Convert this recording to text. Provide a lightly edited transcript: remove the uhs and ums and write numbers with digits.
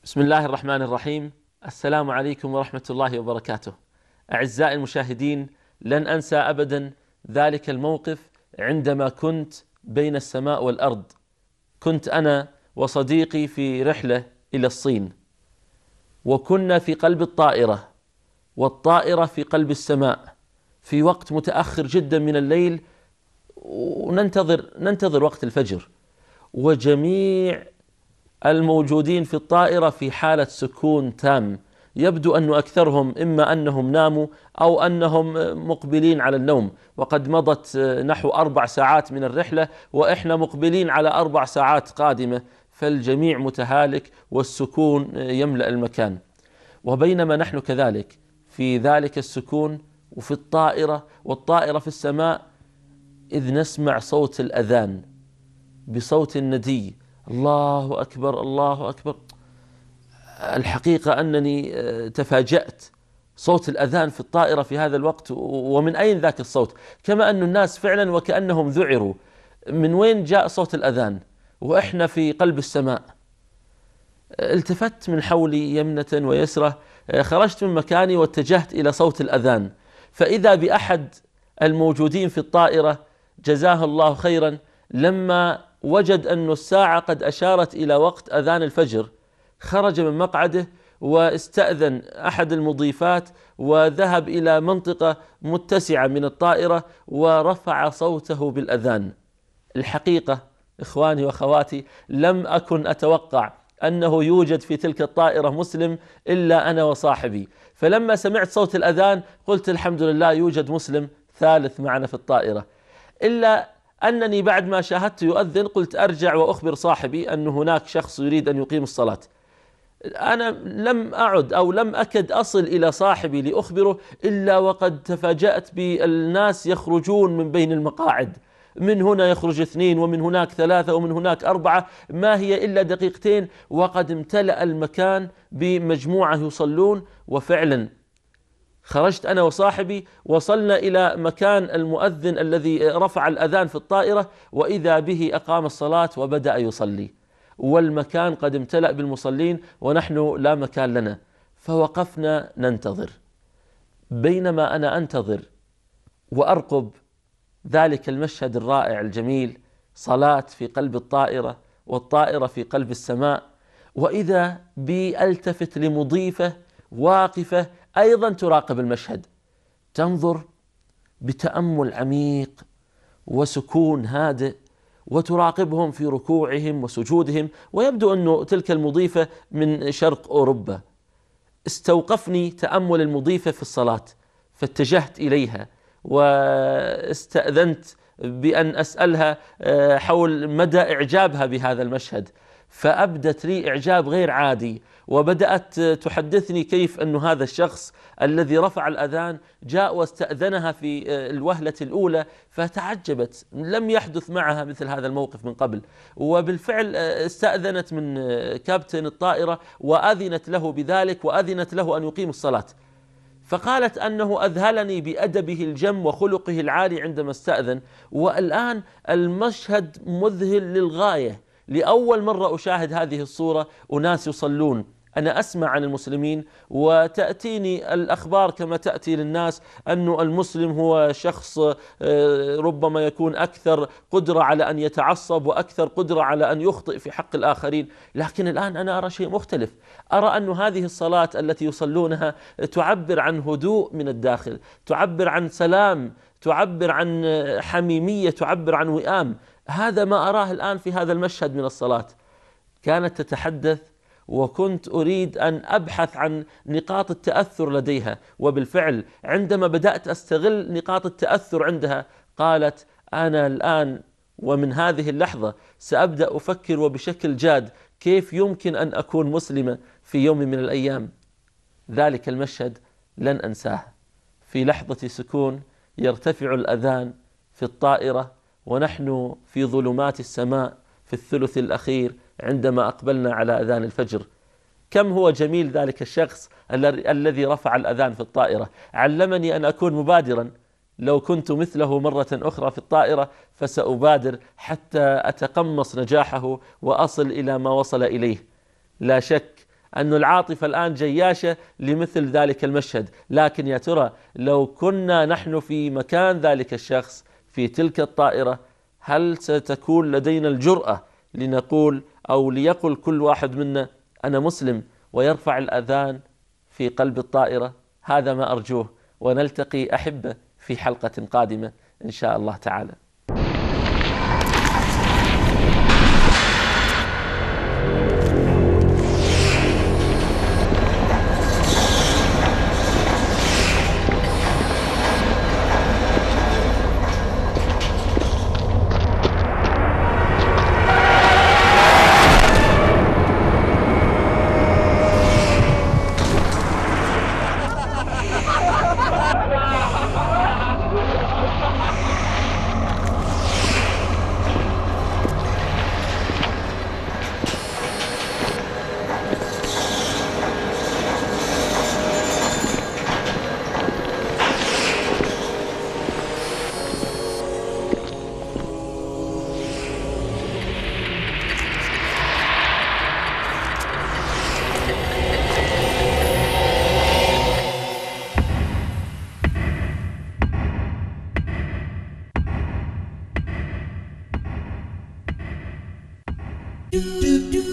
بسم الله الرحمن الرحيم. السلام عليكم ورحمة الله وبركاته. أعزائي المشاهدين، لن أنسى أبدا ذلك الموقف عندما كنت بين السماء والأرض. كنت أنا وصديقي في رحلة إلى الصين، وكنا في قلب الطائرة، والطائرة في قلب السماء في وقت متأخر جدا من الليل، وننتظر وقت الفجر، وجميع الموجودين في الطائرة في حالة سكون تام. يبدو أن أكثرهم إما أنهم ناموا أو أنهم مقبلين على النوم، وقد مضت نحو 4 ساعات من الرحلة وإحنا مقبلين على 4 ساعات قادمة، فالجميع متهالك والسكون يملأ المكان. وبينما نحن كذلك في ذلك السكون وفي الطائرة والطائرة في السماء، إذ نسمع صوت الأذان بصوت ندي: الله أكبر الله أكبر. الحقيقة أنني تفاجأت. صوت الأذان في الطائرة في هذا الوقت، ومن أين ذاك الصوت؟ كما أن الناس فعلا وكأنهم ذعروا، من وين جاء صوت الأذان وإحنا في قلب السماء؟ التفت من حولي يمنة ويسرة، خرجت من مكاني واتجهت إلى صوت الأذان، فإذا بأحد الموجودين في الطائرة جزاه الله خيرا، لما وجد أن الساعة قد أشارت إلى وقت أذان الفجر، خرج من مقعده واستأذن أحد المضيفات وذهب إلى منطقة متسعة من الطائرة ورفع صوته بالأذان. الحقيقة إخواني وأخواتي، لم أكن أتوقع أنه يوجد في تلك الطائرة مسلم إلا أنا وصاحبي، فلما سمعت صوت الأذان قلت الحمد لله يوجد مسلم ثالث معنا في الطائرة. إلا أنني بعد ما شاهدت يؤذن قلت أرجع وأخبر صاحبي أن هناك شخص يريد أن يقيم الصلاة. أنا لم أعد أو لم أكد أصل إلى صاحبي لأخبره إلا وقد تفاجأت بالناس يخرجون من بين المقاعد، من هنا يخرج 2 ومن هناك 3 ومن هناك 4، ما هي إلا دقيقتين وقد امتلأ المكان بمجموعة يصلون. وفعلا خرجت أنا وصاحبي، وصلنا إلى مكان المؤذن الذي رفع الأذان في الطائرة، وإذا به أقام الصلاة وبدأ يصلي، والمكان قد امتلأ بالمصلين ونحن لا مكان لنا، فوقفنا ننتظر. بينما أنا أنتظر وأرقب ذلك المشهد الرائع الجميل، صلاة في قلب الطائرة والطائرة في قلب السماء، وإذا بي ألتفت لمضيفة واقفة أيضا تراقب المشهد، تنظر بتأمل عميق وسكون هادئ، وتراقبهم في ركوعهم وسجودهم، ويبدو أن تلك المضيفة من شرق أوروبا. استوقفني تأمل المضيفة في الصلاة، فاتجهت إليها واستأذنت بأن أسألها حول مدى إعجابها بهذا المشهد، فأبدت لي إعجاب غير عادي، وبدأت تحدثني كيف أن هذا الشخص الذي رفع الأذان جاء واستأذنها في الوهلة الأولى، فتعجبت، لم يحدث معها مثل هذا الموقف من قبل. وبالفعل استأذنت من كابتن الطائرة وأذنت له بذلك، وأذنت له أن يقيم الصلاة، فقالت أنه أذهلني بأدبه الجم وخلقه العالي عندما استأذن. والآن المشهد مذهل للغاية، لأول مرة أشاهد هذه الصورة، أناس يصلون. أنا أسمع عن المسلمين وتأتيني الأخبار كما تأتي للناس أن المسلم هو شخص ربما يكون أكثر قدرة على أن يتعصب وأكثر قدرة على أن يخطئ في حق الآخرين، لكن الآن أنا أرى شيء مختلف. أرى أن هذه الصلاة التي يصلونها تعبر عن هدوء من الداخل، تعبر عن سلام، تعبر عن حميمية، تعبر عن وئام. هذا ما أراه الآن في هذا المشهد من الصلاة. كانت تتحدث وكنت أريد أن أبحث عن نقاط التأثر لديها، وبالفعل عندما بدأت أستغل نقاط التأثر عندها قالت: أنا الآن ومن هذه اللحظة سأبدأ أفكر وبشكل جاد كيف يمكن أن أكون مسلمة في يوم من الأيام. ذلك المشهد لن أنساه. في لحظة سكون يرتفع الأذان في الطائرة، ونحن في ظلمات السماء في الثلث الأخير عندما أقبلنا على أذان الفجر. كم هو جميل ذلك الشخص الذي رفع الأذان في الطائرة. علمني أن أكون مبادرا. لو كنت مثله مرة أخرى في الطائرة فسأبادر حتى أتقمص نجاحه وأصل إلى ما وصل إليه. لا شك أن العاطفة الآن جياشة لمثل ذلك المشهد. لكن يا ترى لو كنا نحن في مكان ذلك الشخص في تلك الطائرة، هل ستكون لدينا الجرأة لنقول أو ليقل كل واحد منا أنا مسلم ويرفع الأذان في قلب الطائرة؟ هذا ما أرجوه، ونلتقي أحبة في حلقة قادمة إن شاء الله تعالى. do do do